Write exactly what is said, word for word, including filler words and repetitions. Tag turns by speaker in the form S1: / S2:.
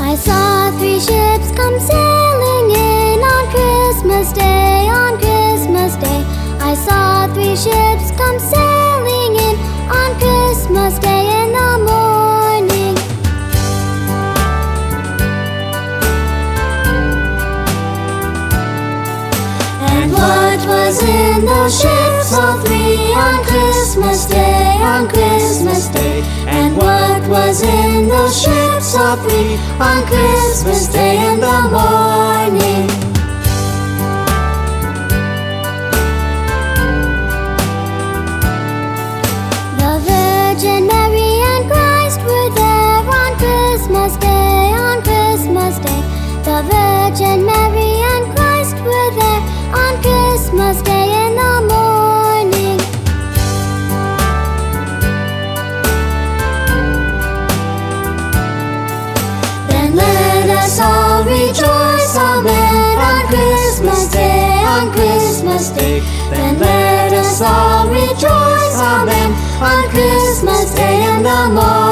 S1: I saw three ships come sailing in on Christmas Day, on Christmas Day. I saw three ships come sailing in on Christmas Day in the morning. And what was in those ships, all three, on Christmas Day, on Christmas Day? And what was in those ships, all three, on Christmas Day in the morning? The Virgin Mary and Christ were there on Christmas Day, on Christmas Day. The Virgin Mary and Christ were there on Christmas Day in the morning. Then let us all rejoice, amen, on Christmas Day, on Christmas Day. Then let us all rejoice, amen, on Christmas Day in the morning.